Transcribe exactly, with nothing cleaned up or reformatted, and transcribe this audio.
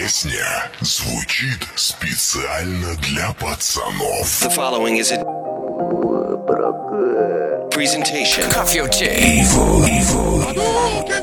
Песня звучит специально для пацанов. The following is a presentation. Cuff your chick. Evil, evil.